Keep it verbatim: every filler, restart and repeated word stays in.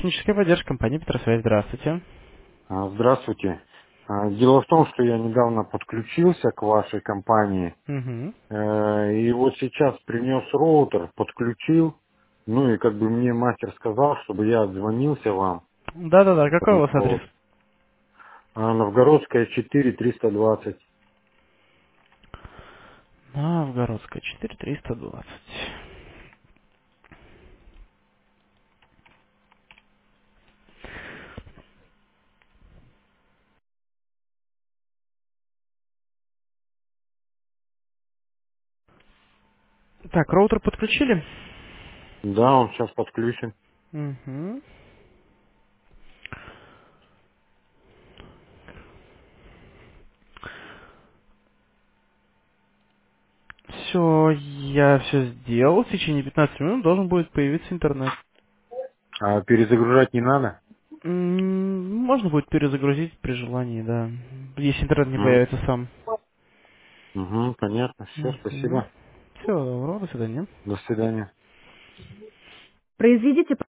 Техническая поддержка компании Петросвязь. Здравствуйте. А, Здравствуйте. А, Дело в том, что я недавно подключился к вашей компании, Угу. э, и вот сейчас принес роутер, подключил, ну и как бы мне мастер сказал, чтобы я отзвонился вам. Да-да-да, какой у вас адрес? Вот. А, Новгородская четыре триста двадцать. Новгородская, четыре триста двадцать. Так, роутер подключили? Да, он сейчас подключен. Угу. Все, я все сделал. В течение пятнадцати минут должен будет появиться интернет. А перезагружать не надо? М, Можно будет перезагрузить при желании, да. Если интернет не Угу. появится сам. Угу, понятно. Все, Угу. спасибо. Все, добро, до свидания. До свидания. Произведите